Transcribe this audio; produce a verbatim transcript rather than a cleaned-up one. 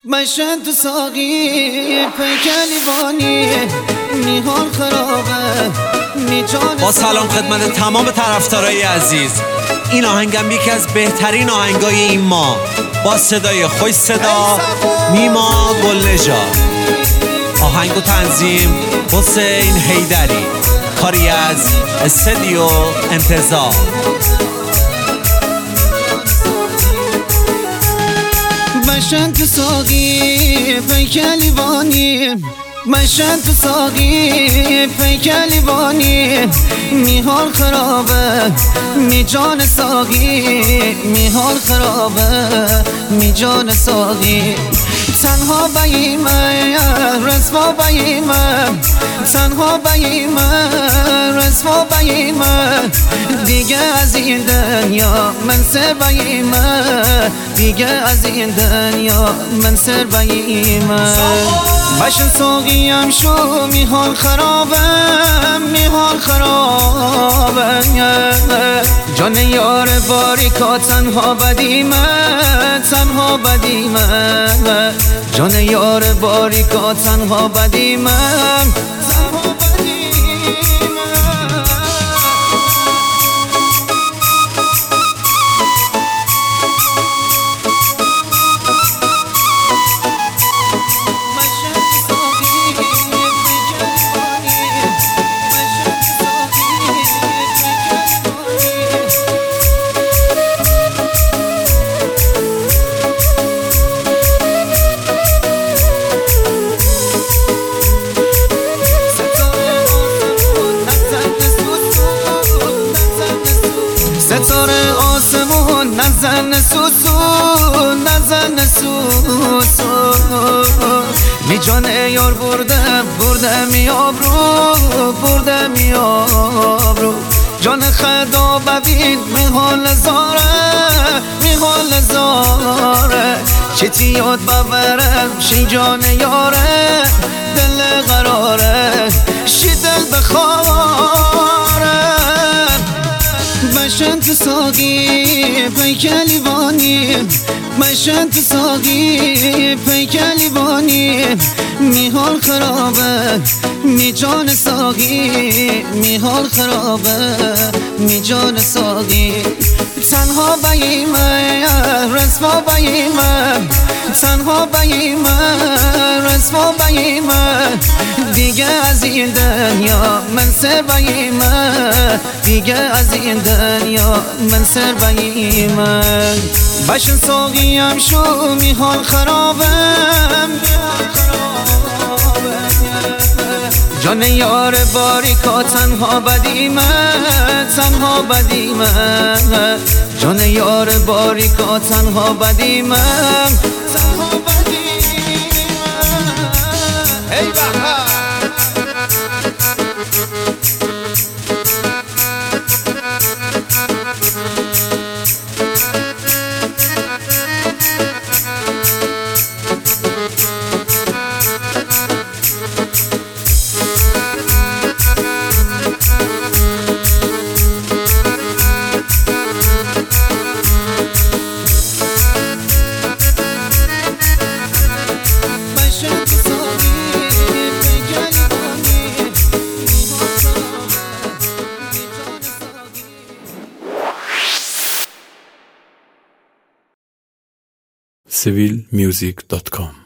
مشن تو ساقی پیکلیوانی میحال خرابه میجان. با سلام خدمت تمام طرفدارای عزیز، این آهنگم یکی از بهترین آهنگای این ماه با صدای خوش صدا نیما گلنژاد. آهنگ و تنظیم حسین حیدری، کاری از استودیو انتظار. مشن تو ساقی پیکلیوانی مشن تو ساقی پیکلیوانی میحال خرابه می جان ساقی میحال خرابه می جان ساقی. تنها باییمه رسوا باییمه تنها باییمه رسوا باییمه دیگه از این دنیا من سر باییمه دیگه از این دنیا من سر باییمه. بشن ساقیم شو میحال خرابه میحال خرابه جان یار باریکا تنها بدیمه تنها بدیمه جان یار باریکا تنها بدیمه تنها ستاره آسمون نزن سوسو نزن سوسو می جان یار برده برده می آبرو برده می آبرو جان خدا ببین می حال زاره می حال زاره چتی یاد ببرم شی جان یاره دل قراره شی دل بخواره. مشن تو ساقی پیکلیوانی مشن تو ساقی پیکلیوانی میحال خرابه می جان ساقی میحال خرابه می جان ساقی. تنها باییمه رسوا باییمه تنها باییمه رسوا باییمه دیگه از این دنیا من سر باییمه دیگه از این دنیا من سر باییمه. بشن ساقیم شو میحال خرابه جان یار باریکا تنها بدیمه تنها بدیمه جان یار باریکا تنها بدیمه تنها بدیمه. ای بابا سیویل میوزیک دات کام